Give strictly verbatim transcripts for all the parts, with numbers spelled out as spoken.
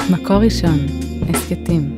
מקור ראשון, הסקטים.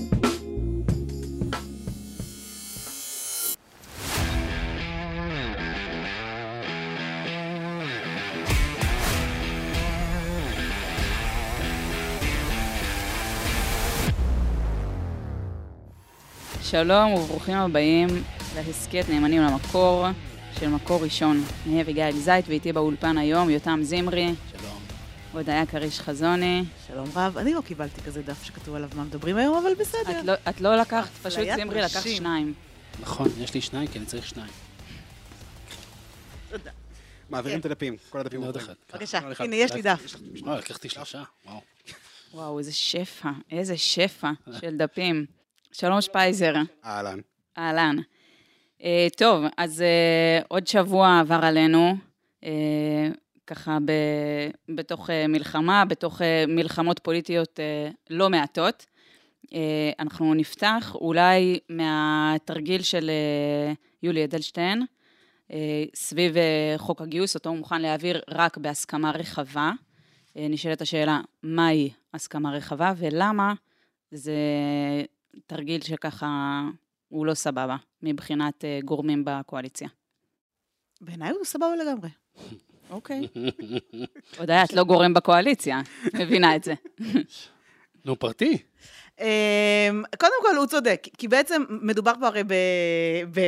שלום וברוכים הבאים להסקט נאמנים למקור של מקור ראשון. אני אביגיל גזית ואיתי באולפן היום יותם זמרי. שלום. הודיה קריש חזוני. שלום רב, אני לא קיבלתי כזה דף שכתוב עליו מה מדברים היום, אבל בסדר. את לא, את לא לקחת, פשוט זמרי לקח שניים. נכון, יש לי שניים, כי אני צריך שניים. תודה. מעבירים את הדפים, כל הדפים. עוד אחד. בבקשה, הנה, יש לי דף. וואו, לקחתי שלושה, וואו. וואו, איזה שפע, איזה שפע של דפים. שלום שפייזר. אהלן. אהלן. Uh, טוב, אז uh, עוד שבוע עבר עלינו, uh, ככה ב, בתוך uh, מלחמה, בתוך uh, מלחמות פוליטיות uh, לא מעטות. Uh, אנחנו נפתח אולי מהתרגיל של uh, יולי אדלשטיין, uh, סביב uh, חוק הגיוס, אותו הוא מוכן להעביר רק בהסכמה רחבה. Uh, נשאלת השאלה, מהי הסכמה רחבה ולמה זה תרגיל שככה הוא לא סבבה, מבחינת uh, גורמים בקואליציה. בעיניי הוא סבבה לגמרי. אוקיי. עוד היה, את לא גורם בקואליציה, מבינה את זה. נו, פרטי. קודם כל הוא צודק, כי בעצם מדובר פה הרי ב...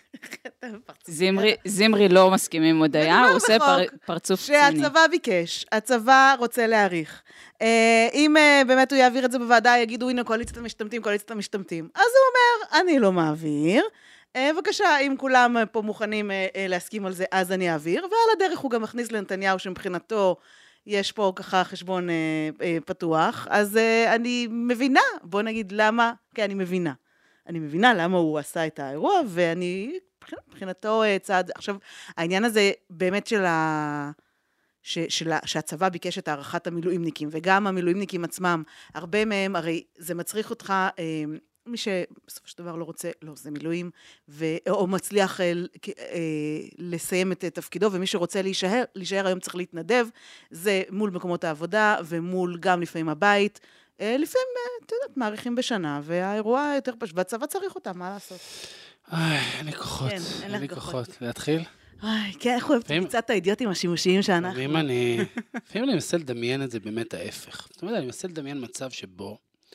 זמרי לא מסכים עם הודיה, הוא עושה פרצוף ציני. שהצבא ביקש, הצבא רוצה להאריך. אם באמת הוא יעביר את זה בוועדה, יגידו, הנה קואליציית המשתמטים, קואליציית המשתמטים. אז הוא אומר, אני לא מעביר. בבקשה, אם כולם פה מוכנים להסכים על זה, אז אני אעביר. ועל הדרך הוא גם מכניס לנתניהו שמבחינתו יש פה ככה חשבון אה, אה, פתוח, אז אה, אני מבינה, בוא נגיד למה, כן, אני מבינה. אני מבינה למה הוא עשה את האירוע, ואני, מבחינתו אה, צעד, עכשיו, העניין הזה באמת של ה... ש, של, שהצבא ביקש את הערכת המילואימניקים, וגם המילואימניקים עצמם, הרבה מהם, הרי זה מצריך אותך, אה, מי שבסופו של דבר לא רוצה, לא, זה מילואים, ו, או מצליח אה, אה, לסיים את תפקידו, ומי שרוצה להישאר, להישאר היום צריך להתנדב, זה מול מקומות העבודה, ומול גם לפעמים הבית, אה, לפעמים, אה, אתה יודעת, מעריכים בשנה, והאירוע יותר פשוט, והצבא צריך אותה, מה לעשות? איי, אין לי כוחות, כן, אין אין לי לך כוחות. כוחות. להתחיל? איי, כן, איך אוהבת לפעמים- קצת האידיוטים השימושיים שאנחנו. לפעמים אני... לפעמים אני מנסה לדמיין את זה באמת ההפך. זאת אומרת, אני מנסה לדמיין מצב שבו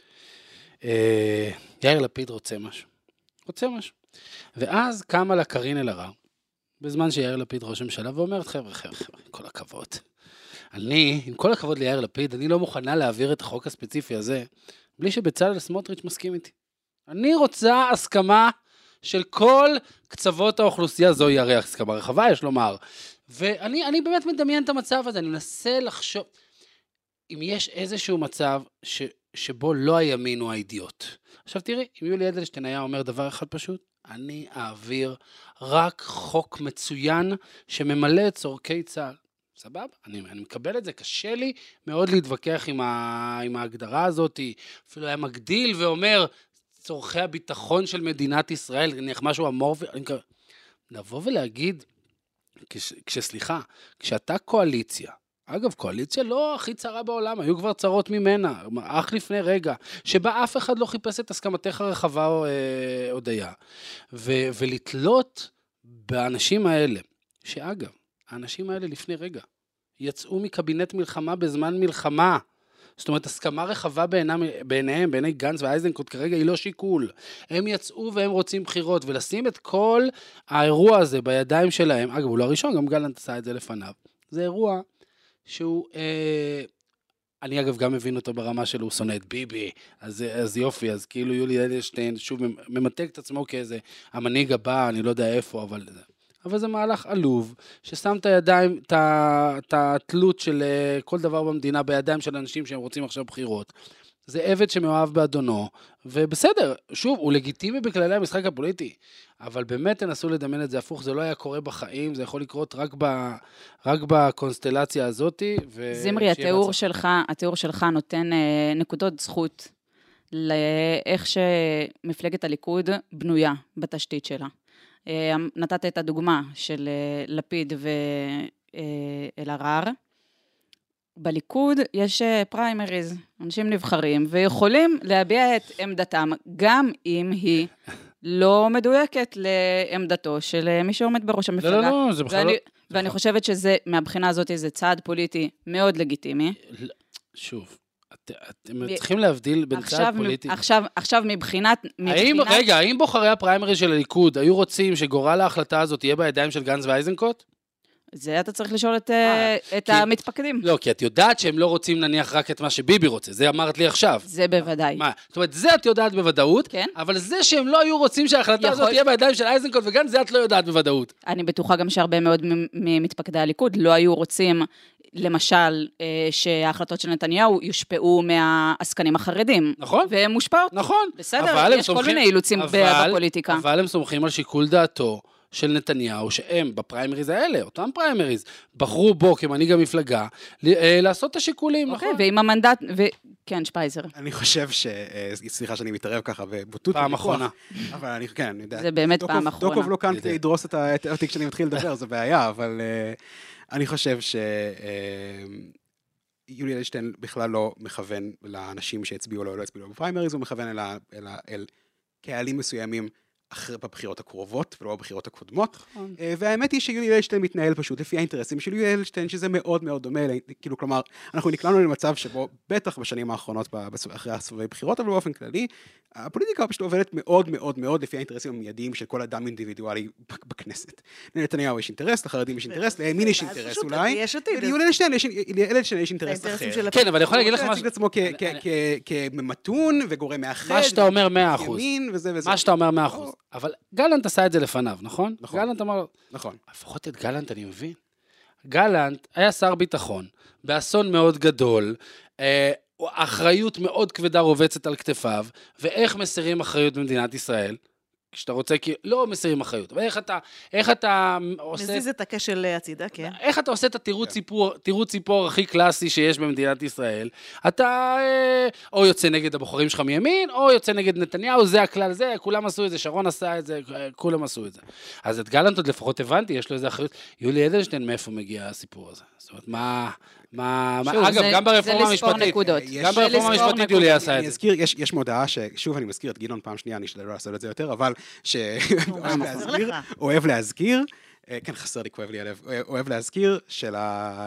אה, יאיר לפיד רוצה משהו. רוצה משהו. ואז קמה לה קארין אלהרר, בזמן שיאיר לפיד ראש הממשלה, ואומרת, חבר'ה, חבר'ה, חבר'ה, עם כל הכבוד. אני, עם כל הכבוד ליאיר לפיד, אני לא מוכנה להעביר את החוק הספציפי הזה, בלי שבצלאל סמוטריץ' מסכים איתי. אני רוצה הסכמה של כל קצוות האוכלוסייה, זוהי הרי הסכמה רחבה, יש לומר. ואני אני באמת מדמיין את המצב הזה, אני מנסה לחשוב, אם יש איזשהו מצב ש, שבו לא הימין הוא האידיוט. עכשיו תראי, אם יולי אדלשטיין היה אומר דבר אחד פשוט, אני אעביר רק חוק מצוין שממלא את צורכי צה"ל. סבבה? אני, אני מקבל את זה, קשה לי מאוד להתווכח עם, ה, עם ההגדרה הזאת, אפילו היה מגדיל ואומר, צורכי הביטחון של מדינת ישראל, נניח משהו אמורפי, אני מקווה, לבוא ולהגיד, כש, כשסליחה, כשאתה קואליציה, אגב, קואליציה לא הכי צרה בעולם, היו כבר צרות ממנה, אך לפני רגע, שבה אף אחד לא חיפש את הסכמתך הרחבה או אה, הודיה, ו, ולתלות באנשים האלה, שאגב, האנשים האלה לפני רגע, יצאו מקבינט מלחמה בזמן מלחמה, זאת אומרת, הסכמה רחבה בעיניהם, בעיניהם, בעיני גנץ ואייזנקוט כרגע היא לא שיקול. הם יצאו והם רוצים בחירות, ולשים את כל האירוע הזה בידיים שלהם, אגב, הוא לא הראשון, גם גלנט עשה את זה לפניו. זה אירוע שהוא, אה, אני אגב גם מבין אותו ברמה שלו, הוא שונא את ביבי, אז, אז יופי, אז כאילו יולי אדלשטיין שוב ממתג את עצמו כאיזה המנהיג הבא, אני לא יודע איפה, אבל... אבל זה מהלך עלוב, ששם את הידיים, את התלות של כל דבר במדינה בידיים של אנשים שהם רוצים עכשיו בחירות. זה עבד שמאוהב באדונו, ובסדר, שוב, הוא לגיטימי בכללי המשחק הפוליטי, אבל באמת תנסו לדמיין את זה הפוך, זה לא היה קורה בחיים, זה יכול לקרות רק, ב, רק בקונסטלציה הזאת. זמרי, התיאור שלך, התיאור שלך נותן אה, נקודות זכות לאיך שמפלגת הליכוד בנויה בתשתית שלה. נתת את הדוגמה של לפיד ואלהרר, בליכוד יש פריימריז, אנשים נבחרים, ויכולים להביע את עמדתם, גם אם היא לא מדויקת לעמדתו של מי שעומד בראש המפלגה. לא, לא, לא, זה בכלל לא... ואני חושבת שזה, מהבחינה הזאת, זה צעד פוליטי מאוד לגיטימי. שוב, אתם צריכים להבדיל בין צעד פוליטי. עכשיו, מבחינת... רגע, האם בוחרי הפריימריז של הליכוד היו רוצים שגורל ההחלטה הזאת יהיה בידיים של גנץ ואיזנקוט? זה אתה צריך לשאול את, את המתפקדים. לא, כי את יודעת שהם לא רוצים נניח רק את מה שביבי רוצה, זה אמרת לי עכשיו. זה בוודאי. מה? זאת אומרת, זה את יודעת בוודאות, כן? אבל זה שהם לא היו רוצים שההחלטה הזאת תהיה בידיים של איזנקוט וגנץ, זה את לא יודעת בוודאות. אני בטוחה גם שהרבה מאוד ממתפקדי הליכוד לא היו רוצים, למשל, שההחלטות של נתניהו יושפעו מהעסקנים החרדים. נכון. והם מושפעות. נכון. בסדר, יש כל מיני אילוצים בפוליטיקה. אבל הם סומכים על שיקול דעתו של נתניהו, שהם בפריימריז האלה, אותם פריימריז, בחרו בו כמנהיג המפלגה, לעשות את השיקולים, נכון? אוקיי, ועם המנדט, כן, שפייזר. אני חושב ש... סליחה שאני מתערב ככה בבוטות. פעם אחרונה. אבל אני, כן, אני יודע. זה באמת פעם אחרונה. דוקוב לא כאן כדי לדרוס אותי כשאני מתחיל לדבר, זה בעיה, אבל אני חושב ש... יולי אדלשטיין בכלל לא מכוון לאנשים שהצביעו לו או לא הצביעו לו בפריימריז, הוא מכוון אל קהלים מסוימים אחרי בבחירות הקרובות, ולא בבחירות הקודמות, והאמת היא שיולי אדלשטיין מתנהל פשוט לפי האינטרסים של יולי אדלשטיין, שזה מאוד מאוד דומה, כאילו כלומר, אנחנו נקלענו למצב שבו, בטח בשנים האחרונות, אחרי הסבבי בחירות, אבל באופן כללי, הפוליטיקה פשוט עובדת מאוד מאוד מאוד לפי האינטרסים המיידיים של כל אדם אינדיבידואלי בכנסת. לנתניהו יש אינטרס, לחרדים יש אינטרס, לימין יש אינטרס אולי, וליולי אדלשטיין יש אינטרס אחר. כן, אבל אני יכול להגיד לך משהו. עצמו כמתון וגורם מאחד. מה שאתה אומר מאה אחוז. מה שאתה אומר מאה אחוז. אבל גלנט עשה את זה לפניו, נכון? נכון. גלנט אמר... נכון. לפחות את גלנט אני מבין. גלנט היה שר ביטחון, באסון מאוד גדול, אה, אחריות מאוד כבדה רובצת על כתפיו, ואיך מסירים אחריות במדינת ישראל? כשאתה רוצה, כי לא מסירים אחריות, אבל איך אתה, איך אתה עושה... מזיז את הכשל הצידה, כן. איך אתה עושה את התירוץ ציפור, תירוץ ציפור הכי קלאסי שיש במדינת ישראל? אתה או יוצא נגד הבוחרים שלך מימין, או יוצא נגד נתניהו, זה הכלל, זה, כולם עשו את זה, שרון עשה את זה, כולם עשו את זה. אז את גלנט עוד לפחות הבנתי, יש לו איזה אחריות. יולי אדלשטיין, מאיפה מגיע הסיפור הזה? זאת אומרת, מה... מה, שוב, אגב, זה, גם ברפורמה המשפטית, גם ברפורמה המשפטית יולי עשה את זה. אזכיר, יש, יש מודעה ששוב אני מזכיר את גילון פעם שנייה, אני אשתדל לא לעשות את זה יותר, אבל שאוהב להזכיר, אוהב להזכיר, כן חסר לי, כואב לי הלב, אוהב להזכיר של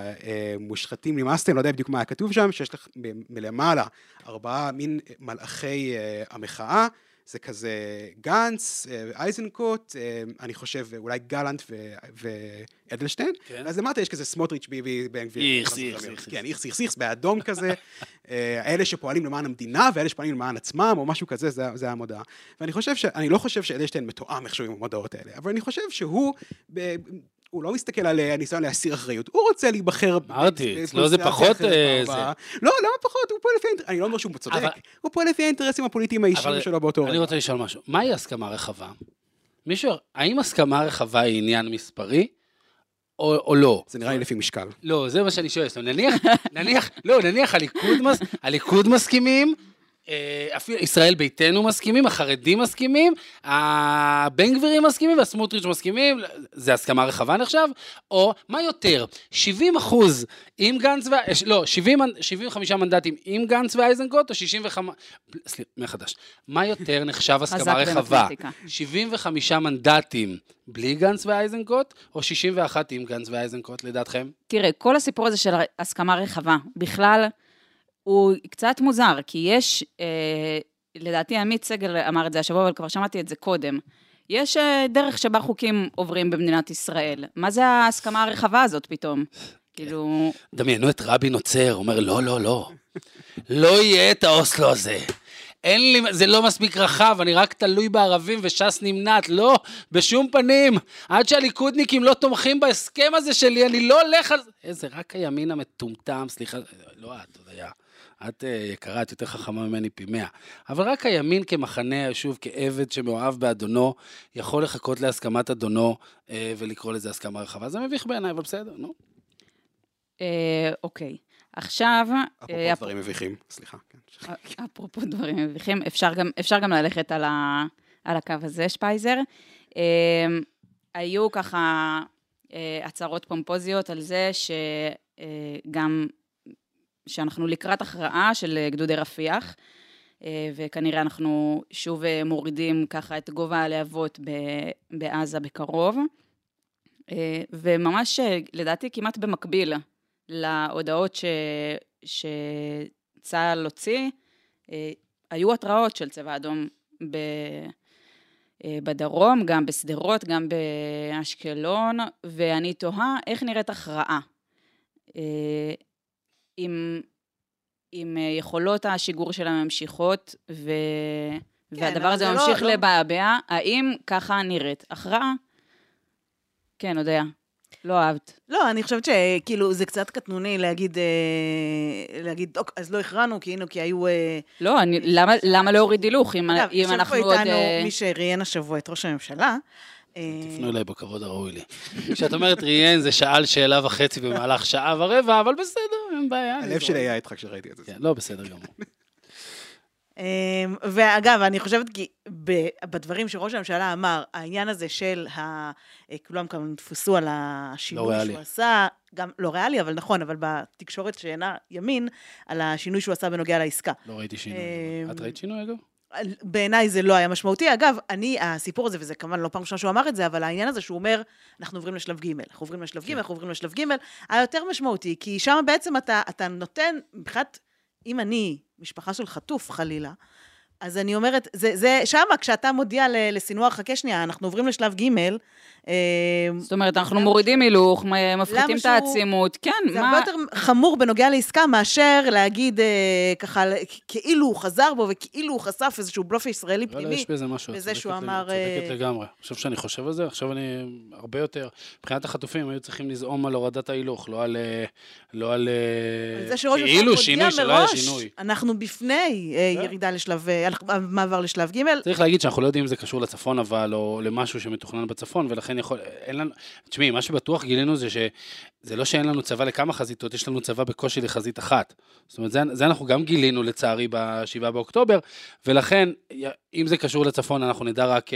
המושחתים נמאסתם, לא יודע בדיוק מה היה כתוב שם, שיש לך מלמעלה ארבעה מין מלאכי המחאה, זה כזה גנץ, אייזנקוט, אני חושב אולי גלנט ואדלשטיין, אז למטה יש כזה סמוטריץ' ביבי, בן גביר. איכס, איכס, איכס. כן, איכס, איכס, איכס, באדום כזה, אלה שפועלים למען המדינה, ואלה שפועלים למען עצמם, או משהו כזה, זה המודעה. ואני חושב ש... אני לא חושב שאדלשטיין מתואם איכשהו עם המודעות האלה, אבל אני חושב שהוא... הוא לא מסתכל על הניסיון להסיר אחריות, הוא רוצה להיבחר... אמרתי, לא זה פחות... לא, למה פחות? הוא פועל לפי האינטרסים, אני לא אומר שהוא צודק, הוא פועל לפי האינטרסים הפוליטיים האישיים שלו באותו רגע. אני רוצה לשאול משהו, מהי הסכמה רחבה? מישהו, האם הסכמה רחבה היא עניין מספרי, או לא? זה נראה לי לפי משקל. לא, זה מה שאני שואל, נניח, נניח, לא, נניח הליכוד מסכימים, אפילו ישראל ביתנו מסכימים, החרדים מסכימים, הבן גבירים מסכימים, והסמוטריץ' מסכימים, זה הסכמה רחבה נחשב, או מה יותר, שבעים אחוז עם גנץ, לא, שבעים וחמישה מנדטים עם גנץ ואייזנקוט, או שישים וחמש, סליחה, מחדש, מה יותר נחשב הסכמה רחבה, שבעים וחמישה מנדטים בלי גנץ ואייזנקוט, או שישים ואחת עם גנץ ואייזנקוט, לדעתכם? תראה, כל הסיפור הזה של הסכמה רחבה, בכלל, הוא קצת מוזר, כי יש, אה, לדעתי עמית סגל אמר את זה השבוע, אבל כבר שמעתי את זה קודם, יש אה, דרך שבה חוקים עוברים במדינת ישראל. מה זה ההסכמה הרחבה הזאת פתאום? כאילו... דמיינו את רבין עוצר, אומר, לא, לא, לא. לא יהיה את האוסלו הזה. אין לי, זה לא מספיק רחב, אני רק תלוי בערבים וש"ס נמנעת, לא, בשום פנים. עד שהליכודניקים לא תומכים בהסכם הזה שלי, אני לא הולך על... איזה, רק הימין המטומטם, סליחה, לא את, עוד היה. את יקרה, את יותר חכמה ממני פי מאה. אבל רק הימין כמחנה, שוב, כעבד שמאוהב באדונו, יכול לחכות להסכמת אדונו, ולקרוא לזה הסכמה רחבה. זה מביך בעיניי, אבל בסדר, נו. אוקיי. עכשיו... אפרופו דברים מביכים, סליחה. אפרופו דברים מביכים, אפשר גם ללכת על הקו הזה, שפייזר. היו ככה הצהרות פומפוזיות על זה שגם שאנחנו לקראת הכרעה של גדודי רפיח, וכנראה אנחנו שוב מורידים ככה את גובה הלהבות בעזה בקרוב, וממש לדעתי כמעט במקביל להודעות ש, שצה"ל הוציא, היו התראות של צבא אדום ב, בדרום, גם בסדרות, גם באשקלון, ואני תוהה איך נראית הכרעה. עם, עם יכולות השיגור שלה ממשיכות, ו, כן, והדבר הזה ממשיך לא, לבעבע, לא... האם ככה נראית הכרעה? כן, יודע. לא אהבת. לא, אני חושבת שכאילו זה קצת קטנוני להגיד, להגיד, אוקיי, אז לא הכרענו, כי הנה, כי היו... לא, אני, למה, למה להוריד הילוך, אם, אגב, אם אנחנו עוד... יושב פה איתנו מי שראיין השבוע את ראש הממשלה. תפנו אליי בכבוד הראוי לי. כשאת אומרת ראיין, זה שאל שאלה וחצי במהלך שעה ורבע, אבל בסדר, אין בעיה. הלב שלי היה איתך כשראיתי את זה. לא, בסדר גמור. ואגב, אני חושבת כי בדברים שראש הממשלה אמר, העניין הזה של, כולם כאן תפסו על השינוי שהוא עשה, גם לא ריאלי, אבל נכון, אבל בתקשורת שאינה ימין, על השינוי שהוא עשה בנוגע לעסקה. לא ראיתי שינוי. את ראית שינוי, אגב? בעיניי זה לא היה משמעותי. אגב, אני, הסיפור הזה, וזה כמובן לא פעם ראשונה שהוא אמר את זה, אבל העניין הזה שהוא אומר, אנחנו עוברים לשלב ג', אנחנו עוברים לשלב ג', אנחנו עוברים לשלב ג', היה יותר משמעותי, כי שם בעצם אתה, אתה נותן, מבחינת, אם אני משפחה של חטוף חלילה, אז אני אומרת, זה, זה שמה, כשאתה מודיע לסינואר, חכה שנייה, אנחנו עוברים לשלב ג', זאת אומרת, אנחנו מורידים הילוך, מפחיתים את העצימות, כן, מה... זה הרבה יותר חמור בנוגע לעסקה, מאשר להגיד ככה, כאילו הוא חזר בו, וכאילו הוא חשף איזשהו בלוף ישראלי פנימי, יש בזה משהו, וזה שהוא אמר... צודקת לגמרי. עכשיו שאני חושב על זה, עכשיו אני הרבה יותר, מבחינת החטופים, היו צריכים לזעום על הורדת ההילוך, לא על... לא על... כאילו שינוי שלא היה שינוי. אנחנו בפני ירידה לשלב, מעבר לשלב ג'. צריך להגיד שאנחנו לא יודעים אם זה קשור לצפון, אבל או למשהו שמתוכנן בצפון, ולכן יכול, אין לנו, תשמעי, מה שבטוח גילינו זה שזה לא שאין לנו צבא לכמה חזיתות, יש לנו צבא בקושי לחזית אחת. זאת אומרת, זה, זה אנחנו גם גילינו לצערי בשבעה באוקטובר, ולכן, אם זה קשור לצפון, אנחנו נדע רק,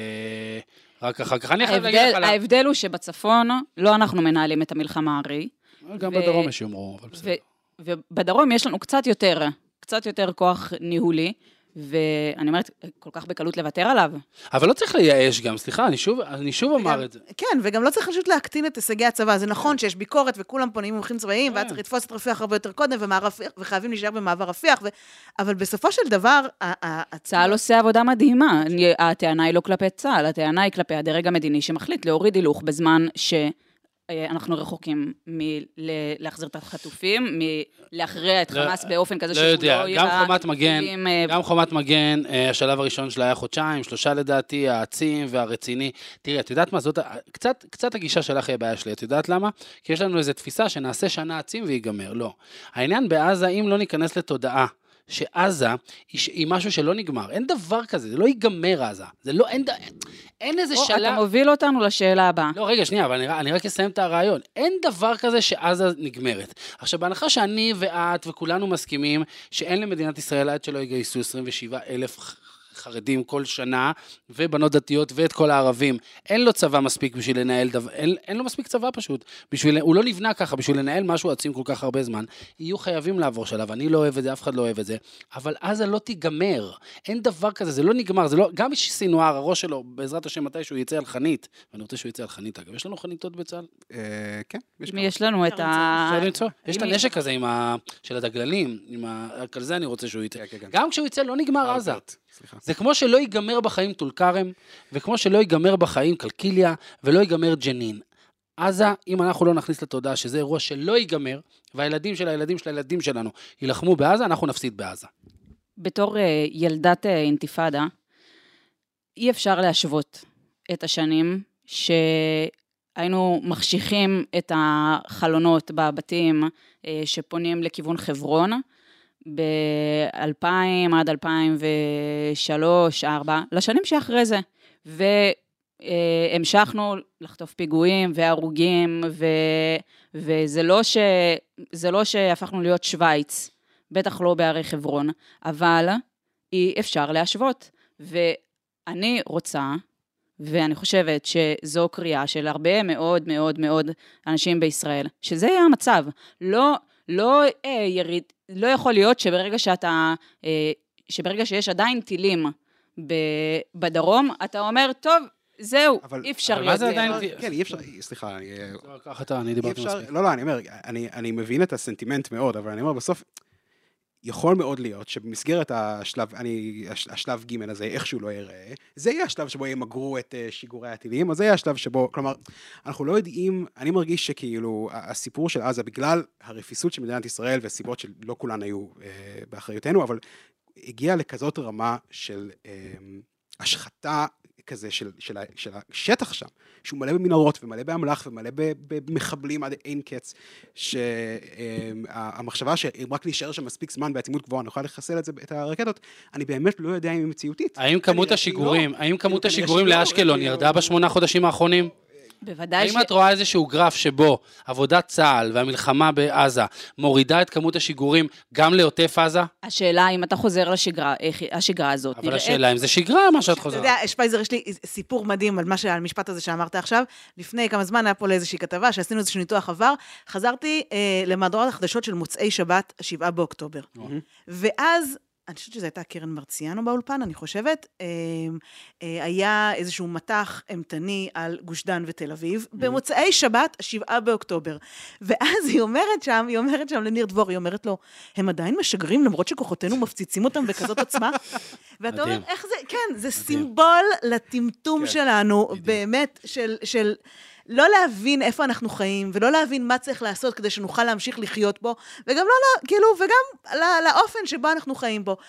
רק אחר כך. אני חייב להגיד לך על... ההבדל הוא שבצפון לא אנחנו מנהלים את המלחמה הרי. גם בדרום יש יאמרו, אבל בסדר. ובדרום יש לנו קצת יותר, קצת יותר כוח ניהולי, ואני אומרת, כל כך בקלות לוותר עליו. אבל לא צריך לייאש גם, סליחה, אני שוב, אני שוב אומר את זה. כן, וגם לא צריך פשוט להקטין את הישגי הצבא. זה נכון שיש ביקורת וכולם פונים מומחים צבאיים, ואת צריך לתפוס את רפיח הרבה יותר קודם, וחייבים להישאר במעבר רפיח, אבל בסופו של דבר... צה"ל עושה עבודה מדהימה. הטענה היא לא כלפי צה"ל, הטענה היא כלפי הדרג המדיני שמחליט להוריד הילוך בזמן ש... אנחנו רחוקים מלהחזיר את החטופים, מלהכריע את חמאס באופן כזה שהוא לא יראה... גם חומת מגן, גם חומת מגן, השלב הראשון שלה היה חודשיים, שלושה לדעתי, העצים והרציני. תראי, את יודעת מה זאת? קצת, קצת הגישה שלך היא הבעיה שלי. את יודעת למה? כי יש לנו איזו תפיסה שנעשה שנה עצים ויגמר. לא. העניין בעזה, אם לא ניכנס לתודעה, שעזה היא משהו שלא נגמר. אין דבר כזה, זה לא ייגמר עזה. זה לא, אין, אין איזה או, שלב... אתה מוביל אותנו לשאלה הבאה. לא, רגע, שנייה, אבל אני, אני רק אסיים את הרעיון. אין דבר כזה שעזה נגמרת. עכשיו, בהנחה שאני ואת וכולנו מסכימים שאין למדינת ישראל עד שלא יגייסו עשרים ושבעה אלף חרדים כל שנה, ובנות דתיות ואת כל הערבים. אין לו צבא מספיק בשביל לנהל דבר, אין, אין לו מספיק צבא פשוט. בשביל, הוא לא נבנה ככה, בשביל לנהל משהו עצים כל כך הרבה זמן. יהיו חייבים לעבור שלב. אני לא אוהב את זה, אף אחד לא אוהב את זה. אבל עזה לא תיגמר. אין דבר כזה, זה לא נגמר. זה לא, גם יש סינואר, הראש שלו, בעזרת השם, מתי שהוא יצא על חנית. ואני רוצה שהוא יצא על חנית. אגב, יש לנו חניתות בצה"ל? כן. יש לנו את ה... יש את הנשק הזה של הדגללים, על זה אני רוצה שהוא יצא. גם כשהוא יצא, לא נגמר עזה. זה כמו שלא ייגמר בחיים טול כרם, וכמו שלא ייגמר בחיים קלקיליה, ולא ייגמר ג'נין. עזה, אם אנחנו לא נכניס לתודעה שזה אירוע שלא ייגמר, והילדים של הילדים של הילדים שלנו ילחמו בעזה, אנחנו נפסיד בעזה. בתור ילדת אינתיפאדה, אי אפשר להשוות את השנים שהיינו מחשיכים את החלונות בבתים שפונים לכיוון חברון, ב-אלפיים עד אלפיים ושלוש ארבע, לשנים שאחרי זה. והמשכנו לחטוף פיגועים והרוגים, ו... וזה לא ש... זה לא שהפכנו להיות שוויץ, בטח לא בערי חברון, אבל אי אפשר להשוות. ואני רוצה, ואני חושבת שזו קריאה של הרבה מאוד מאוד מאוד אנשים בישראל, שזה יהיה המצב. לא... לא אה, יריד, לא יכול להיות שברגע שאתה, אה, שברגע שיש עדיין טילים ב, בדרום, אתה אומר, טוב, זהו, אבל- אי אפשר אבל להיות... מה זה עדיין- כן, אי אפשר, סליחה, אני... ככה אתה, אני אי דיברתי אפשר, מספיק. לא, לא, אני אומר, אני, אני מבין את הסנטימנט מאוד, אבל אני אומר, בסוף, יכול מאוד להיות שבמסגרת השלב, אני, הש- השלב ג' הזה, איכשהו לא יראה, זה יהיה השלב שבו ימגרו את אה, שיגורי הטילים, אז זה יהיה השלב שבו, כלומר, אנחנו לא יודעים, אני מרגיש שכאילו, ה- הסיפור של עזה, בגלל הרפיסות של מדינת ישראל, וסיבות שלא כולן היו אה, באחריותנו, אבל הגיע לכזאת רמה של אה, השחתה, כזה של, של, ה- של השטח שם, שהוא מלא במנהרות ומלא באמל"ח ומלא ב- במחבלים עד אין קץ, שהמחשבה שאם רק נשאר שם מספיק זמן בעצימות גבוהה, נוכל לחסל את זה, את הרקטות, אני באמת לא יודע אם היא מציאותית. האם כמות כנראה השיגורים, שהיא לא. האם כמות כנראה השיגורים שהיא לא, לאשקלון כאילו- ירדה בשמונה חודשים האחרונים? בוודאי ש... האם את רואה איזשהו גרף שבו עבודת צה"ל והמלחמה בעזה מורידה את כמות השיגורים גם לעוטף עזה? השאלה אם אתה חוזר לשגרה, איך השגרה הזאת אבל נראית... השאלה אם זה שגרה מה שאת אתה חוזרת. יודע, שפייזר, יש לי סיפור מדהים על מה ש- על המשפט הזה שאמרת עכשיו. לפני כמה זמן היה פה לאיזושהי כתבה, שעשינו איזשהו ניתוח עבר, חזרתי אה, למהדורת החדשות של מוצאי שבת, השבעה באוקטובר. ואז, אני חושבת שזו הייתה קרן מרציאנו באולפן, אני חושבת, אה, אה, היה איזשהו מתח אמתני על גוש דן ותל אביב, במוצאי שבת, השבעה באוקטובר. ואז היא אומרת שם, היא אומרת שם לניר דבור, היא אומרת לו, הם עדיין משגרים, למרות שכוחותינו מפציצים אותם בכזאת עוצמה. ואתה אומר, מדהים. איך זה, כן, זה סימבול לטמטום כן, שלנו, באמת, של, של לא להבין איפה אנחנו חיים, ולא להבין מה צריך לעשות כדי שנוכל להמשיך לחיות בו, וגם לא, לא כאילו, וגם לא, לאופן שבו אנחנו חיים בו.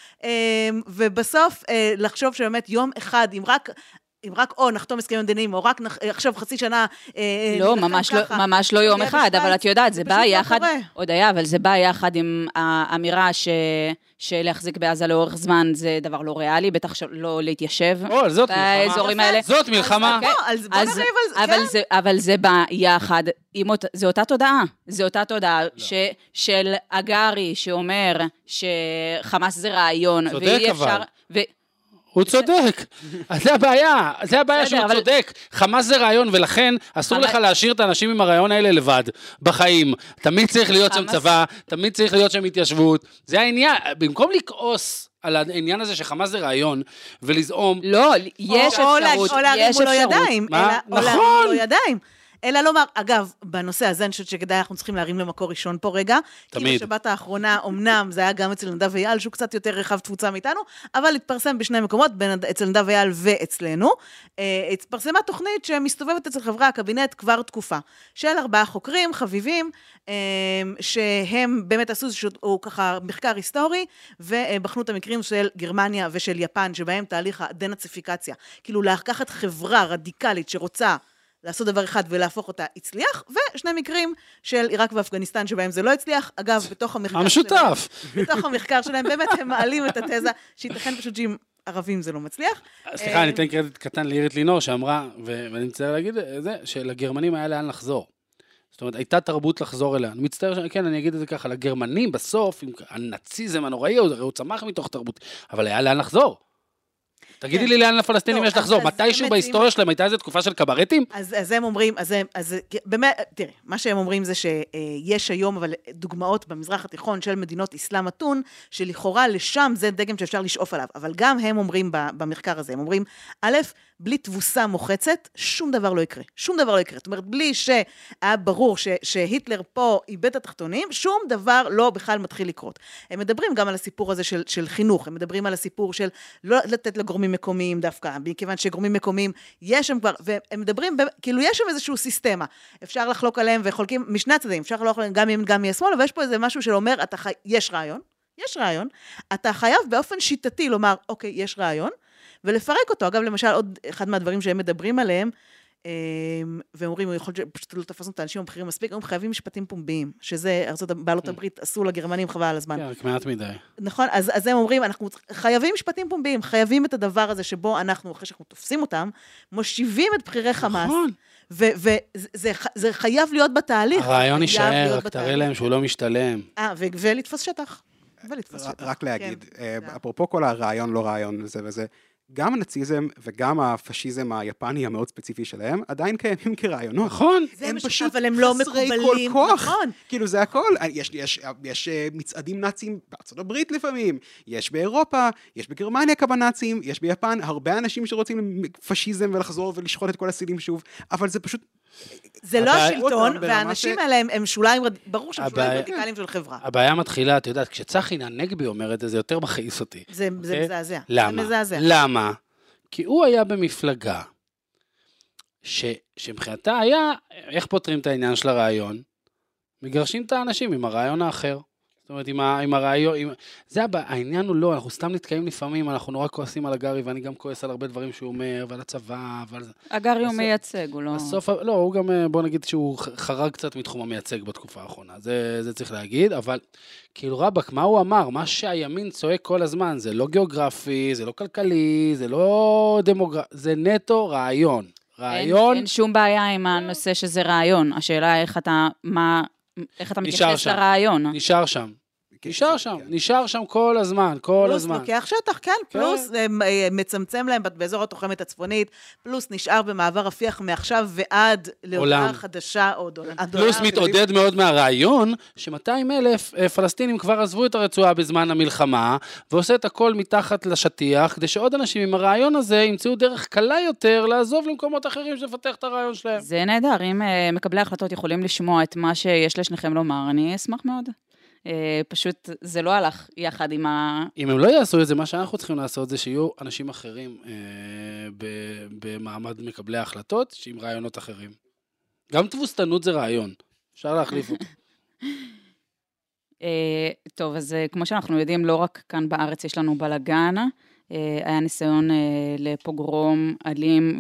ובסוף, לחשוב שבאמת יום אחד, אם רק... אם רק או נחתום הסכמים מדיניים, או רק נח, עכשיו חצי שנה... לא, ממש לא, ממש לא יום אחד, אבל את יודעת, זה בא יחד, קורה. עוד היה, אבל זה בא יחד עם האמירה ש, שלהחזיק בעזה לאורך זמן זה דבר לא ריאלי, בטח לא להתיישב או, זאת מלחמה. באזורים האלה. זאת מלחמה. אז בוא, אז בוא אז- נריב על זה, אבל כן? זה, אבל זה בא יחד, עם אות- זה אותה תודעה, זה אותה תודעה ש, של אגרי שאומר שחמאס זה רעיון, צודק, ואי אבל. אפשר, ו, הוא צודק, זה הבעיה, זה הבעיה בסדר, שהוא אבל- צודק, חמאס זה רעיון ולכן אסור אבל- לך להשאיר את האנשים עם הרעיון האלה לבד, בחיים, תמיד צריך להיות שם חמאס- צבא, תמיד צריך להיות שם התיישבות, זה העניין, במקום לכעוס על העניין הזה שחמאס זה רעיון, ולזעום, לא, יש או- או לה- אפשרות, או להרים יש מולו אפשרות. ידיים. מה? אלא- או להרים נכון. מולו ידיים. אלא לומר, אגב, בנושא הזה אני חושבת שכדאי אנחנו צריכים להרים למקור ראשון פה רגע. תמיד. כי בשבת האחרונה, אמנם זה היה גם אצל נדב אייל, שהוא קצת יותר רחב תפוצה מאיתנו, אבל התפרסם בשני מקומות, בין, אצל נדב אייל ואצלנו. אה, התפרסמה תוכנית שמסתובבת אצל חברי הקבינט כבר תקופה, של ארבעה חוקרים חביבים, אה, שהם באמת עשו איזשהו ככה מחקר היסטורי, ובחנו את המקרים של גרמניה ושל יפן, שבהם תהליך הדנאציפיקציה, כאילו לקחת חברה רדיקלית שרוצה לעשות דבר אחד ולהפוך אותה הצליח, ושני מקרים של עיראק ואפגניסטן שבהם זה לא הצליח. אגב, בתוך המחקר המשותף. שלהם, בתוך המחקר שלהם, באמת הם מעלים את התזה, שייתכן פשוט שעם ערבים זה לא מצליח. סליחה, אני אתן קרדיט קטן לאירית לינור, שאמרה, ואני מצטער להגיד את זה, שלגרמנים היה לאן לחזור. זאת אומרת, הייתה תרבות לחזור אליה. אני מצטער, כן, אני אגיד את זה ככה, לגרמנים בסוף, עם הנאציזם הנוראי, הרי הוא צמח מתוך תרבות, אבל היה לאן לחזור. תגידי לי לאן לפלסטינים לא, יש לחזור, אז- אז מתישהו באמת, בהיסטוריה שלהם הייתה איזו תקופה של קברטים? אז, אז הם אומרים, אז, הם- אז באמת, תראה, מה שהם אומרים זה שיש היום, אבל דוגמאות במזרח התיכון של מדינות אסלאם מתון, שלכאורה לשם זה דגם שאפשר לשאוף עליו, אבל גם הם אומרים ב- במחקר הזה, הם אומרים, א', בלי תבוסה מוחצת, שום דבר לא יקרה. שום דבר לא יקרה. זאת אומרת, בלי שהיה ברור ש, שהיטלר פה איבד את התחתונים, שום דבר לא בכלל מתחיל לקרות. הם מדברים גם על הסיפור הזה של, של חינוך, הם מדברים על הסיפור של לא לתת לגורמים מקומיים דווקא, מכיוון שגורמים מקומיים יש שם כבר, והם מדברים, כאילו יש שם איזשהו סיסטמה. אפשר לחלוק עליהם וחולקים משני הצדדים, אפשר לחלוק עליהם גם ימין, גם משמאל, אבל יש פה איזה משהו שאומר, אתה חי... יש רעיון, יש רעיון, אתה חייב באופן שיטתי לומר, אוקיי, יש רעיון, ולפרק אותו. אגב, למשל, עוד אחד מהדברים שהם מדברים עליהם, והם אומרים, הוא יכול פשוט לא תפסנו את האנשים הבכירים מספיק, הם חייבים משפטים פומביים, שזה ארצות בעלות הברית עשו לגרמנים חבל על הזמן. כן, רק מעט מדי. נכון, אז, אז הם אומרים, אנחנו חייבים משפטים פומביים, חייבים את הדבר הזה שבו אנחנו, אחרי שאנחנו תופסים אותם, מושיבים את בחירי חמאס, נכון. וזה חייב להיות בתהליך. הרעיון חייב יישאר, להיות רק תראה בתהליך. להם שהוא לא משתלם. אה, ו- ולתפוס שטח. ולתפוס ר- שטח. רק להגיד, כן, אה, זה. אפרופו כל הרעיון, לא רעיון, זה וזה, גם הנאציזם וגם הפשיזם היפני המאוד ספציפי שלהם, עדיין קיימים כרעיונות. נכון. הם מש... פשוט אבל הם לא חסרי כל מקובלים. כוח. נכון. כאילו זה הכל. יש, יש, יש מצעדים נאצים בארצות הברית לפעמים, יש באירופה, יש בגרמניה כמה נאצים, יש ביפן, הרבה אנשים שרוצים פשיזם ולחזור ולשחוט את כל הסילים שוב, אבל זה פשוט... זה לא הבעיה- השלטון, ברמה והאנשים ש- האלה הם- הם שוליים, רד- ברור שהם שוליים הבעיה- רדיקליים של חברה. הבעיה מתחילה, את יודעת, כשצחי הנגבי אומר את זה, זה יותר מכעיס אותי. זה זה אוקיי? מזעזע. זה למה? מזעזע. למה? כי הוא היה במפלגה, ש, שמבחינתה היה, איך פותרים את העניין של הרעיון? מגרשים את האנשים עם הרעיון האחר. זאת אומרת, עם, ה, עם הרעיון, עם... זה הבא, העניין הוא לא, אנחנו סתם נתקעים לפעמים, אנחנו נורא כועסים על הגרי, ואני גם כועס על הרבה דברים שהוא אומר, ועל הצבא, ועל... הגרי הוא בסוף- מייצג, הוא לא... בסוף, לא, הוא גם, בוא נגיד שהוא חרג קצת מתחום המייצג בתקופה האחרונה, זה, זה צריך להגיד, אבל כאילו רבק, מה הוא אמר? מה שהימין צועק כל הזמן, זה לא גיאוגרפי, זה לא כלכלי, זה לא דמוגרפי, זה נטו רעיון. רעיון... אין, אין שום בעיה עם הנושא שזה רעיון. השאלה איך אתה, מה, איך אתה נשאר מתייחס שם. לרעיון. נשאר שם. כן, נשאר זה- שם, כן. נשאר שם כל הזמן, כל פלוס הזמן. לוקח שטח, כן, פלוס אה, אה, מצמצם להם באזור התוחמת הצפונית, פלוס נשאר במעבר רפיח מעכשיו ועד להודעה עולם. חדשה, או דולר. פלוס מתעודד מאוד מהרעיון, ש-מאתיים אלף פלסטינים כבר עזבו את הרצועה בזמן המלחמה, ועושה את הכל מתחת לשטיח, כדי שעוד אנשים עם הרעיון הזה ימצאו דרך קלה יותר לעזוב למקומות אחרים שלפתח את הרעיון שלהם. זה נהדר, אם אה, מקבלי ההחלטות יכולים לשמוע את מה שיש לשניכם לומר, אני אשמח מאוד. אה, פשוט זה לא הלך יחד עם ה... אם הם לא יעשו את זה, מה שאנחנו צריכים לעשות זה שיהיו אנשים אחרים אה, ב- במעמד מקבלי ההחלטות, שעם רעיונות אחרים. גם תבוסתנות זה רעיון, אפשר להחליף אותו. אה, טוב, אז אה, כמו שאנחנו יודעים, לא רק כאן בארץ יש לנו בלגן, אה, היה ניסיון אה, לפוגרום אלים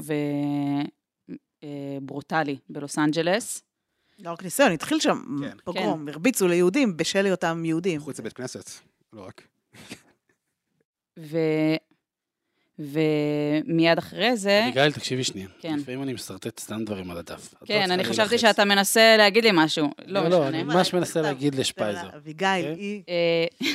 וברוטלי בלוס אנג'לס. לא רק ניסיון, התחיל שם כן. פוגרום, הרביצו ליהודים בשל היותם יהודים. מחוץ לבית כנסת, לא רק. ו... ומיד אחרי זה... אביגיל, תקשיבי שנייה. כן. לפעמים אני מסרטט סתם דברים על הדף. את לא כן, צריכה אני חשבתי להילחץ. שאתה מנסה להגיד לי משהו. לא לא, לא, משנה. אני ממש מנסה להגיד לשפייזר. אביגיל, אוקיי? היא... אה,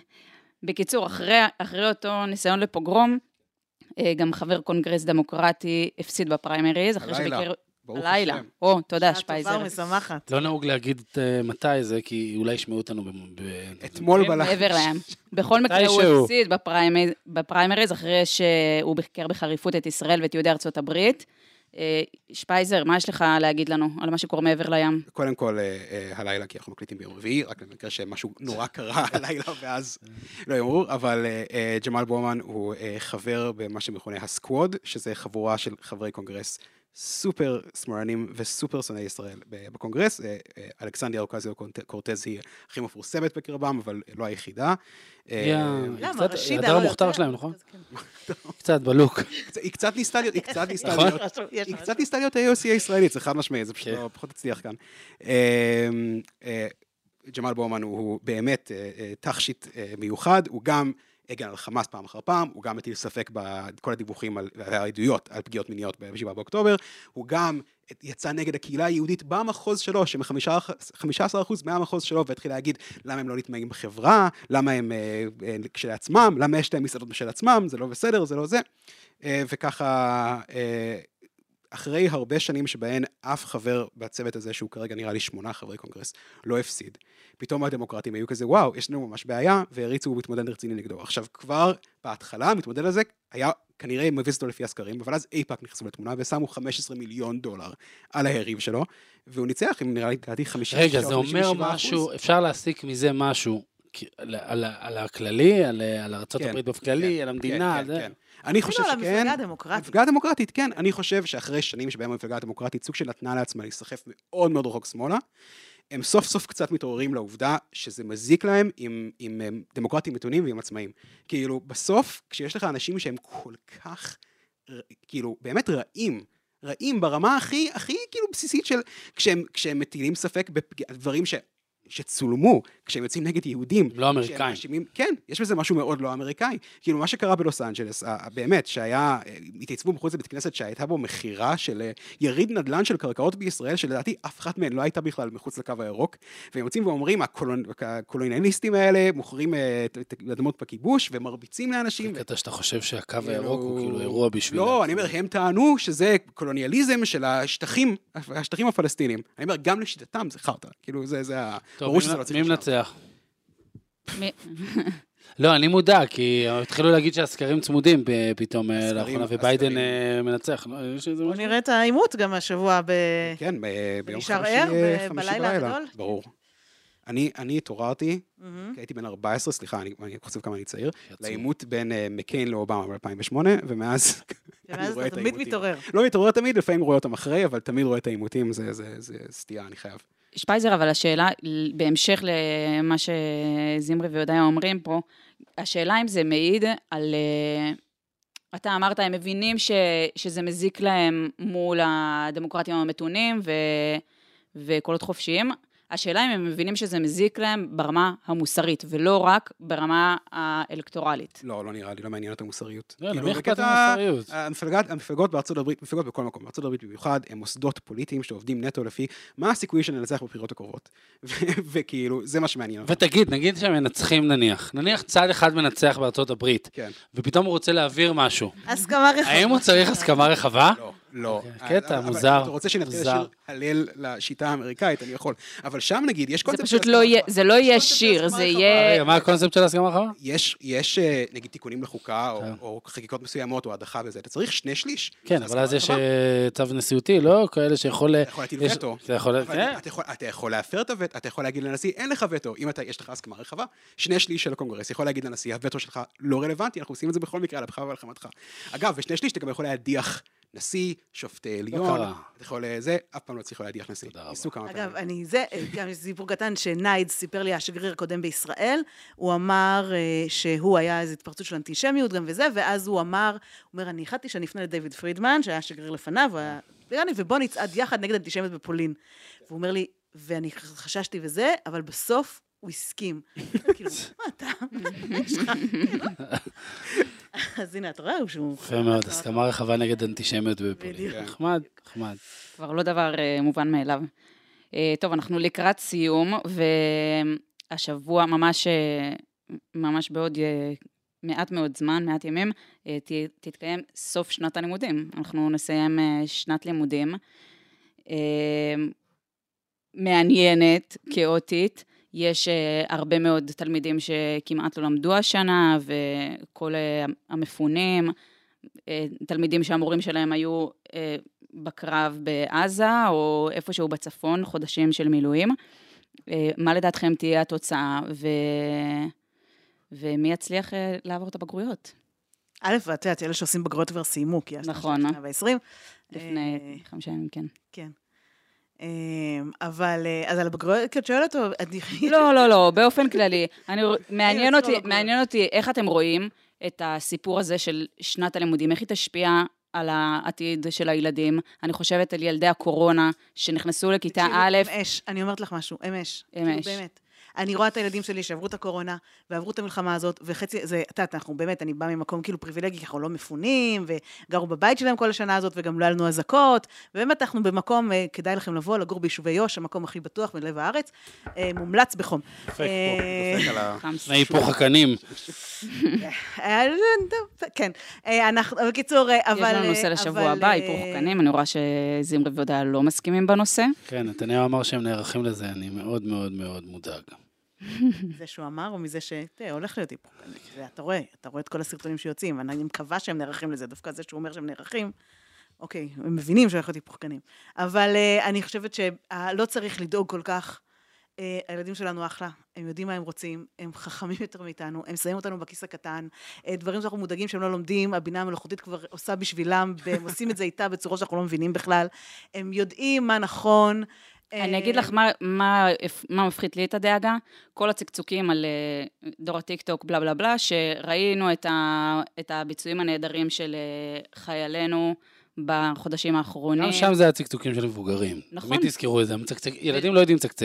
בקיצור, אחרי, אחרי אותו ניסיון לפוגרום, אה, גם חבר קונגרס דמוקרטי הפסיד בפריימריז, אחרי הלילה. שביקר... ברוך הלילה. השם. או, תודה, שעה טובה שפייזר. ומשמחת. לא נהוג להגיד אה, מתי זה, כי אולי ישמעו אותנו ב... ב- אתמול בלילה. מעבר להם. בכל מקרה הוא מתישהו. הפסיד בפריימריז, בפריימריז, אחרי שהוא ביקר בחריפות את ישראל ואת יהודי ארצות הברית. אה, שפייזר, מה יש לך להגיד לנו על מה שקורה מעבר לים? קודם כל, אה, אה, הלילה, כי אנחנו מקליטים ביום רביעי, רק במקרה שמשהו נורא קרה הלילה, ואז לא יאמרו, אבל אה, אה, ג'מאל בורמן הוא אה, חבר במה שמכונה הסקווד, שזה חבורה של חברי קונגרס סופר שמאלנים וסופר שונאי ישראל בקונגרס. אה, אה, אלכסנדריה אוקזיו קורטז היא הכי מפורסמת בקרבם, אבל לא היחידה. אה, היא למה? קצת- רשידה הדר לא המוכתר יותר? שלהם, נכון? אז כן. קצת בלוק. היא קצת ניסתה להיות, היא קצת ניסתה נכון? להיות, יש היא משהו. קצת ניסתה להיות ה-איי או סי הישראלית, זה חד משמעי, זה פשוט כן. לא- פחות הצליח כאן. אה, אה, ג'מאל בורמן הוא באמת אה, אה, תכשיט אה, מיוחד, הוא גם הגן על חמאס פעם אחר פעם, הוא גם מטיל ספק בכל הדיווחים על- והעדויות על פגיעות מיניות ב-שבעה באוקטובר, הוא גם יצא נגד הקהילה היהודית במחוז שלו, ש-חמישה עשר אחוז מהמחוז שלו, והתחיל להגיד למה הם לא נטמעים בחברה, למה הם אה, אה, כשלעצמם, למה יש להם מסעדות בשל עצמם, זה לא בסדר, זה לא זה. אה, וככה, אה, אחרי הרבה שנים שבהן אף חבר בצוות הזה, שהוא כרגע נראה לי שמונה חברי קונגרס, לא הפסיד. פתאום הדמוקרטים היו כזה, וואו, יש לנו ממש בעיה, והריצו מתמודד רציני נגדו. עכשיו, כבר בהתחלה, המתמודד הזה היה כנראה מביס אותו לפי הסקרים, אבל אז אייפאק נכנסו לתמונה, ושמו חמישה עשר מיליון דולר על היריב שלו, והוא ניצח עם נראה לי, לדעתי, חמישים ושבעה רגע, זה אומר משהו, אפשר להסיק מזה משהו, כי- על- על על הכללי, על על ארצות כן, הברית באופן כללי, כן, על המדינה, כן, על זה. כן. אני חושב אפילו על שכן, המפלגה הדמוקרטית. המפלגה הדמוקרטית, כן, אני חושב שאחרי שנים שבהם המפלגה הדמוקרטית, סוג שנתנה לעצמה להיסחף מאוד מאוד רחוק שמאלה, הם סוף סוף קצת מתעוררים לעובדה שזה מזיק להם עם, עם, עם דמוקרטים מתונים ועם עצמאים. כאילו, בסוף, כשיש לך אנשים שהם כל כך, כאילו, באמת רעים, רעים ברמה הכי, הכי כאילו בסיסית של, כשהם, כשהם מטילים ספק בדברים ש... שצולמו, כשהם יוצאים נגד יהודים. לא אמריקאים. מאשימים, כן, יש בזה משהו מאוד לא אמריקאי. כאילו, מה שקרה בלוס אנג'לס, באמת, שהיה, התייצבו מחוץ לבית כנסת שהייתה בו מחירה של יריד נדל"ן של קרקעות בישראל, שלדעתי אף אחת מהן לא הייתה בכלל מחוץ לקו הירוק, והם יוצאים ואומרים, הקולוניאליסטים האלה מוכרים אדמות בכיבוש, ומרביצים לאנשים. אתה שאתה חושב שהקו הירוק הוא כאילו אירוע בשבילה. לא, אני אומר, הם טענו שזה קולוניאליזם של השטחים, השטחים הפלסטינים. אני אומר, גם לשיטתם זה חרטא. כאילו, זה, זה ה... טוב, מי מנצח? לא, אני מודע, כי התחילו להגיד שהסקרים צמודים פתאום לאחרונה, וביידן מנצח. בוא נראה את העימות גם השבוע ב... כן, ביום נשאר חמישי, ער חמישי בלילה הגדול. ברור. אני, אני התעוררתי, כי הייתי בן ארבע עשרה, סליחה, אני, אני חושב כמה אני צעיר, לעימות בין מקיין לאובמה ב-אלפיים ושמונה, ומאז... ומאז אתה תמיד מתעורר. לא מתעורר תמיד, לפעמים רואה אותם אחרי, אבל תמיד רואה את העימותים, זה, זה, זה סטייה, אני חייב. שפייזר, אבל השאלה, בהמשך למה שזמרי ויודעיה אומרים פה, השאלה אם זה מעיד על... אתה אמרת, הם מבינים ש, שזה מזיק להם מול הדמוקרטים המתונים ו, וקולות חופשיים. השאלה אם הם מבינים שזה מזיק להם ברמה המוסרית, ולא רק ברמה האלקטורלית. לא, לא נראה לי, לא מעניין את המוסריות. לא, למי אכפת המוסריות? המפלגות בארצות הברית, מפלגות בכל מקום, בארצות הברית במיוחד, הם מוסדות פוליטיים שעובדים נטו לפי מה הסיכוי שננצח בבחירות הקרובות. וכאילו, זה מה שמעניין. ותגיד, נגיד שהם מנצחים נניח. נניח צד אחד מנצח בארצות הברית. כן. ופתאום הוא רוצה להעביר משהו. הסכמה רחבה. האם הוא צריך הסכמה רחבה? לא. לא. קטע, מוזר. אתה רוצה שנתחיל לשיר הלל לשיטה האמריקאית, אני יכול. אבל שם נגיד, יש קונספט של הסכמה רחבה. זה לא יהיה שיר, זה יהיה... מה הקונספט של הסכמה רחבה? יש, נגיד, תיקונים לחוקה, או חקיקות מסוימות, או הדחה בזה. אתה צריך שני שליש. כן, אבל אז יש צו נשיאותי, לא? כאלה שיכול... אתה יכול להטיל וטו. אתה יכול להפר את הווטו, אתה יכול להגיד לנשיא, אין לך וטו. אם יש לך הסכמה רחבה, שני שליש של הקונגרס יכול להגיד לנשיא, הווטו שלך לא רלוונטי, אנחנו עושים את זה בכל מקרה, על הבחירה והלחמתך. אגב, ושני שליש אתה גם יכול להדיח נשיא, שופטי עליון, אתה יכול לזה, אף פעם לא צריך להדיח נשיא. אגב, אני זה, גם יש סיפור קטן שנייד סיפר לי, השגריר הקודם בישראל, הוא אמר שהוא היה איזו התפרצות של אנטישמיות גם וזה, ואז הוא אמר, הוא אומר, אני החלטתי שאני אפנה לדייוויד פרידמן, שהיה שגריר לפניו, ובוא נצעד יחד נגד אנטישמיות בפולין. והוא אומר לי, ואני חששתי וזה, אבל בסוף הוא הסכים. כאילו, מה אתה? יש לך? אז הנה, אתה רואה שהוא... יפה מאוד, הסכמה רחבה נגד אנטישמיות בפולין. נחמד, נחמד. כבר לא דבר מובן מאליו. טוב, אנחנו לקראת סיום, והשבוע ממש, ממש בעוד מעט מאוד זמן, מעט ימים, תתקיים סוף שנת הלימודים. אנחנו נסיים שנת לימודים מעניינת, כאוטית, יש uh, הרבה מאוד תלמידים שכמעט לא למדו השנה, וכל uh, המפונים, uh, תלמידים שהמורים שלהם היו uh, בקרב בעזה, או איפשהו בצפון, חודשים של מילואים. Uh, מה לדעתכם תהיה התוצאה, ו... ומי יצליח uh, לעבור את הבגרויות? א', ואת יודעת, אלה שעושים בגרויות כבר סיימו, כי יש נכון, שנה ועשרים. לפני חמישה ימים, כן. כן. אבל, אז על הבגרויות, כי את שואלת אותו, לא, לא, לא, באופן כללי, מעניין אותי, מעניין אותי איך אתם רואים את הסיפור הזה של שנת הלימודים, איך היא תשפיע על העתיד של הילדים. אני חושבת על ילדי הקורונה שנכנסו לכיתה א'. אמש, אני אומרת לך משהו, אמש. אמש. באמת. אני רואה את הילדים שלי שעברו את הקורונה, ועברו את המלחמה הזאת, וחצי, זה, אתה, אנחנו באמת, אני באה ממקום כאילו פריבילגי, כי אנחנו לא מפונים, וגרו בבית שלהם כל השנה הזאת, וגם לא היה לנו אזעקות, ובאמת אנחנו במקום, כדאי לכם לבוא, לגור ביישובי יו"ש, המקום הכי בטוח בלב הארץ, מומלץ בחום. דופק פה, דופק על ה... מהיפוך הקנים. כן, אנחנו, בקיצור, אבל... יש לנו נושא לשבוע הבא, היפוך הקנים, אני רואה שזמרי ויודעיה לא מסכימים בנושא. כן, נתניהו אמר שהם נערכים לזה, אני מאוד מאוד מאוד מודאג. זה שהוא אמר, או מזה ש... תראה, הולך להיות היפוך קנים. אתה רואה, אתה רואה את כל הסרטונים שיוצאים, אני מקווה שהם נערכים לזה, דווקא זה שהוא אומר שהם נערכים, אוקיי, הם מבינים שהולך להיות היפוך קנים. אבל אני חושבת שלא צריך לדאוג כל כך, הילדים שלנו אחלה, הם יודעים מה הם רוצים, הם חכמים יותר מאיתנו, הם שמים אותנו בכיס הקטן, דברים שאנחנו מודאגים שהם לא לומדים, הבינה המלאכותית כבר עושה בשבילם, והם עושים את זה איתה בצורה שאנחנו לא מבינים בכלל, הם יודעים מה נכון. אני אגיד לך מה, מה, מה מפחית לי את הדאגה, כל הצקצוקים על דור הטיק-טוק, בלה בלה בלה, שראינו את, ה, את הביצועים הנהדרים של חיילינו, בחודשים האחרונים. גם שם זה הצקצוקים של מבוגרים. נכון. תמיד תזכרו את זה, ילדים לא יודעים צקצק.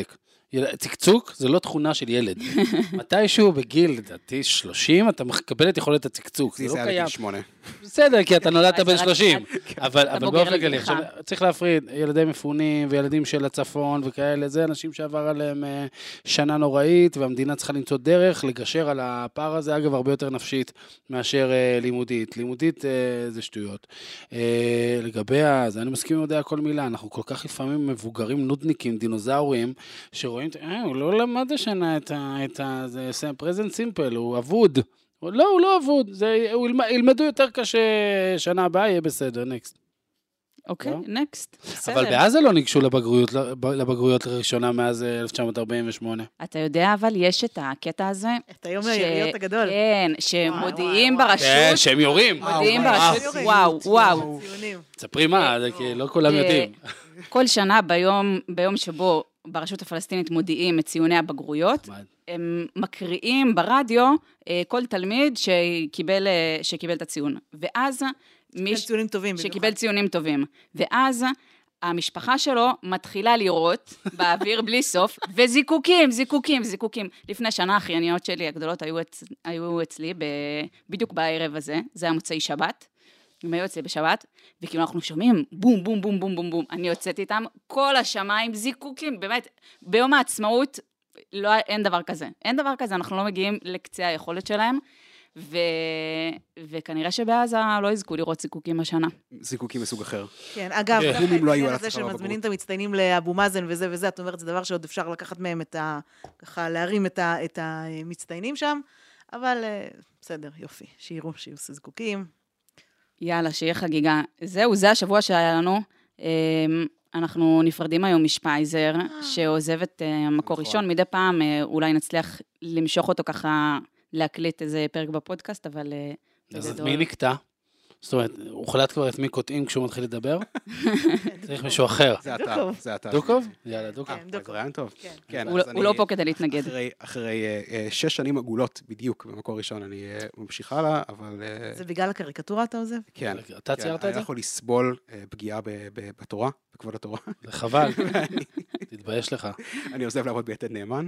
צקצוק זה לא תכונה של ילד. מתישהו בגיל, לדעתי, שלושים, אתה מקבל את יכולת הצקצוק, זה לא קיים. שמונה. בסדר, כי אתה נולדת בן שלושים. אבל בוגר באופן כללי, לגילך. עכשיו צריך להפריד, ילדי מפונים וילדים של הצפון וכאלה, זה אנשים שעבר עליהם אה, שנה נוראית, והמדינה צריכה למצוא דרך לגשר על הפער הזה, אגב, הרבה יותר נפשית מאשר אה, לימודית. לימודית אה, זה שטויות. אה, לגבי אז, אני מסכים עם יודע כל מילה, אנחנו כל כך לפעמים מבוגרים, נודניקים, דינוזאורים, שרואים, אה, הוא לא למד השנה את ה... את ה זה פרזנט סימפל, הוא אבוד. לא, הוא לא אבוד, זה, הוא ילמד, ילמדו יותר קשה שנה הבאה, יהיה בסדר, נקסט. אוקיי, נקסט. אבל בעזה לא ניגשו לבגרויות, לבגרויות לראשונה מאז אלף תשע מאות ארבעים ושמונה. אתה יודע, אבל יש את הקטע הזה. את היום היריות הגדול. כן, שמודיעים וואי, ברשות. כן, שהם יורים. מודיעים וואו, ברשות, וואו. וואו, וואו. ציונים. תספרי מה, זה כי לא כולם יודעים. כל שנה ביום, ביום שבו ברשות הפלסטינית מודיעים את ציוני הבגרויות, הם מקריאים ברדיו כל תלמיד שקיבל, שקיבל את הציון. ואז שקיבל ציונים טובים. שקיבל ציונים טובים. ואז המשפחה שלו מתחילה לראות באוויר בלי סוף, וזיקוקים, זיקוקים, זיקוקים. לפני שנה האחייניות שלי הגדולות היו, אצ... היו אצלי ב... בדיוק בערב הזה, זה היה מוצאי שבת, הם היו אצלי בשבת, וכאילו אנחנו שומעים בום, בום, בום, בום, בום, בום, אני יוצאת איתם, כל השמיים זיקוקים, באמת, ביום העצמאות, לא, אין דבר כזה. אין דבר כזה, אנחנו לא מגיעים לקצה היכולת שלהם, ו... וכנראה שבעזה לא יזכו לראות זיקוקים השנה. זיקוקים מסוג אחר. כן, אגב, אם לא היו על זה הצלחה שמזמינים את המצטיינים לאבו מאזן וזה וזה, את אומרת, זה דבר שעוד אפשר לקחת מהם את ה... ככה להרים את, ה... את המצטיינים שם, אבל בסדר, יופי, שיראו, שיהיו זיקוקים. יאללה, שיהיה חגיגה. זהו, זה השבוע שהיה לנו. אנחנו נפרדים היום משפייזר, שעוזב את המקור ראשון. מדי פעם אולי נצליח למשוך אותו ככה, להקליט איזה פרק בפודקאסט, אבל... אז מי נקטע? זאת אומרת, הוחלט כבר את מי קוטעים כשהוא מתחיל לדבר? צריך מישהו אחר. זה אתה, זה אתה. דוקוב? יאללה, דוקוב. זה רעיון טוב. הוא לא פה כדי להתנגד. אחרי שש שנים עגולות בדיוק במקור ראשון, אני ממשיך הלאה, אבל... זה בגלל הקריקטורה אתה עוזב? כן. אתה ציירת את זה? אני יכול לסבול פגיעה בתורה, בכבוד התורה. זה חבל. תתבייש לך. אני עוזב לעבוד ביתד נאמן.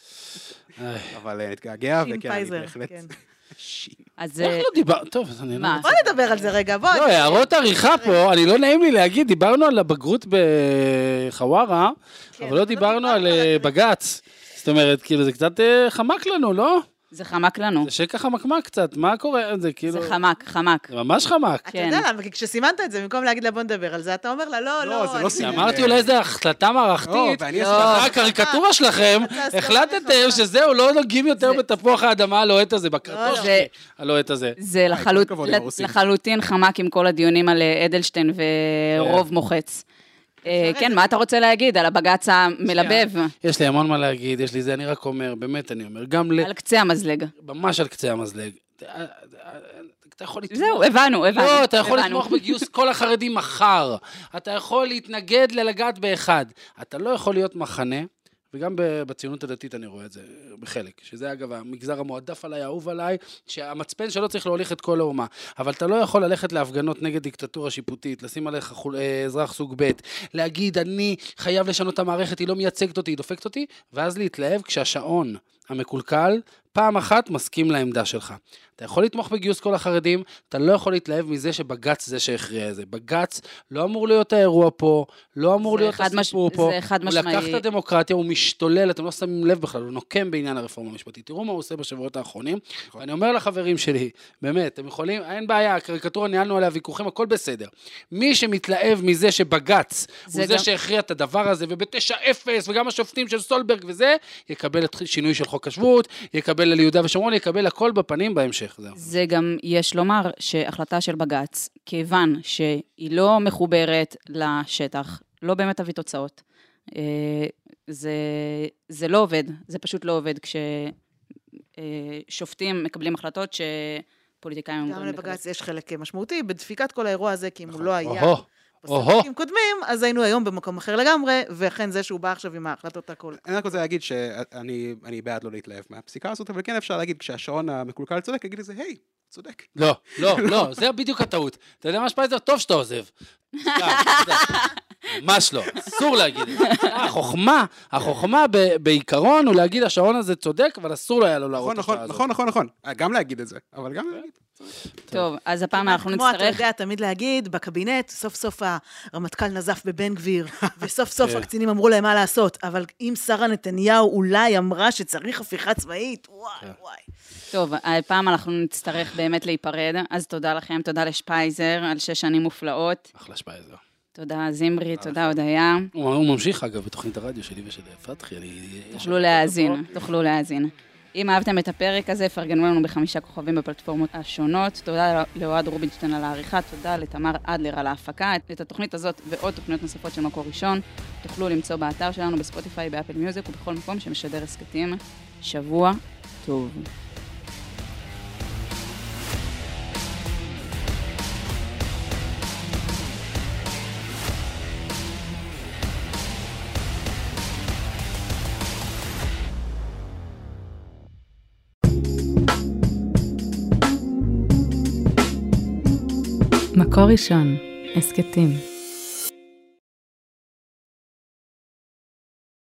אבל נתגעגע, וכן, אני בהחלט... אז... איך לא דיבר... טוב, אז אני... בוא נדבר על זה רגע, בוא. לא, הערות עריכה פה, אני לא נעים לי להגיד, דיברנו על הבגרות בחווארה, אבל לא דיברנו על בגץ. זאת אומרת, כאילו, זה קצת חמק לנו, לא? זה חמק לנו. זה שככה מקמק קצת, מה קורה? זה כאילו... זה חמק, חמק. זה ממש חמק. אתה יודע למה, כי כשסימנת את זה, במקום להגיד לה בוא נדבר על זה, אתה אומר לה, לא, לא. זה לא סימן. אמרתי אולי איזו החלטה מערכתית, אחרי הקריקטורה שלכם, החלטתם שזהו, לא נוגעים יותר בתפוח האדמה הלוהט הזה, בקרטוש הלוהט הזה. זה לחלוטין חמק עם כל הדיונים על אדלשטיין ורוב מוחץ. כן, מה אתה רוצה להגיד על הבג"ץ המלבב? יש לי המון מה להגיד, יש לי זה, אני רק אומר, באמת אני אומר, גם ל... על קצה המזלג. ממש על קצה המזלג. אתה יכול לתמוך... זהו, הבנו, הבנו. לא, אתה יכול לתמוך בגיוס כל החרדים מחר. אתה יכול להתנגד ללגעת באחד. אתה לא יכול להיות מחנה, וגם בציונות הדתית אני רואה את זה בחלק, שזה אגב המגזר המועדף עליי, האהוב עליי, שהמצפן שלו צריך להוליך את כל האומה, אבל אתה לא יכול ללכת להפגנות נגד דיקטטורה שיפוטית, לשים עליך אזרח סוג ב', להגיד אני חייב לשנות את המערכת, היא לא מייצגת אותי, היא דופקת אותי, ואז להתלהב כשהשעון המקולקל פעם אחת מסכים לעמדה שלך. אתה יכול לתמוך בגיוס כל החרדים, אתה לא יכול להתלהב מזה שבגץ זה שהכריע את זה. בגץ לא אמור להיות האירוע פה, לא אמור להיות הסיפור פה. זה אחד משמעי. הוא לקח את הדמוקרטיה, הוא משתולל, אתם לא שמים לב בכלל, הוא נוקם בעניין הרפורמה המשפטית. תראו מה הוא עושה בשבועות האחרונים, ואני אומר לחברים שלי, באמת, אתם יכולים, אין בעיה, הקריקטורה ניהלנו עליה ויכוחים, הכל בסדר. מי שמתלהב מזה שבגץ הוא זה שהכריע את הדבר הזה, ובתשע אפס, וגם השופטים של סולברג וזה, יקבל את שינוי של חוק השבות, יקבל על יהודה ושומרון, יקבל הכל בפנים בהמשך. זה גם יש לומר שהחלטה של בג"ץ, כיוון שהיא לא מחוברת לשטח, לא באמת תביא תוצאות. זה, זה לא עובד, זה פשוט לא עובד כששופטים מקבלים החלטות שפוליטיקאים אמורים לקבל. גם לבג"ץ יש חלק משמעותי, בדפיקת כל האירוע הזה, כי אם הוא לא היה בסרטים קודמים, אז היינו היום במקום אחר לגמרי, ואכן זה שהוא בא עכשיו עם ההחלטות הכל. אני רק רוצה להגיד שאני בעד לא להתלהב מהפסיקה הזאת, אבל כן אפשר להגיד, כשהשעון המקולקל צודק, אגיד לזה, היי, צודק. לא, לא, לא, זה בדיוק הטעות. אתה יודע מה שפייזר? טוב שאתה עוזב. ממש לא, אסור להגיד את זה. החוכמה, החוכמה בעיקרון הוא להגיד, השעון הזה צודק, אבל אסור היה לו להראות את השעה הזאת. נכון, נכון, נכון. גם להגיד את זה, אבל גם להגיד. טוב, אז הפעם אנחנו כמו, אתה נצטרך... יודע, תמיד להגיד, בקבינט, סוף סוף הרמטכ"ל נזף בבן גביר, וסוף סוף הקצינים אמרו להם מה לעשות, אבל אם שרה נתניהו אולי אמרה שצריך הפיכה צבאית, וואי, וואי. טוב, הפעם אנחנו נצטרך באמת להיפרד, אז תודה לכם, תודה לשפייזר על שש שנים מופלאות. אחלה שפייזר. תודה זמרי, תודה הודיה. הוא ממשיך אגב בתוכנית הרדיו שלי ושל פתחי. תוכלו להאזין, תוכלו להאזין. אם אהבתם את הפרק הזה, פרגנו לנו בחמישה כוכבים בפלטפורמות השונות. תודה לאוהד רובינשטיין על העריכה, תודה לתמר אדלר על ההפקה. את התוכנית הזאת ועוד תוכניות נוספות של מקור ראשון תוכלו למצוא באתר שלנו בספוטיפיי, באפל מיוזיק ובכל מקום שמשדר הסקטים. שבוע טוב. מקור ראשון, הסקטים.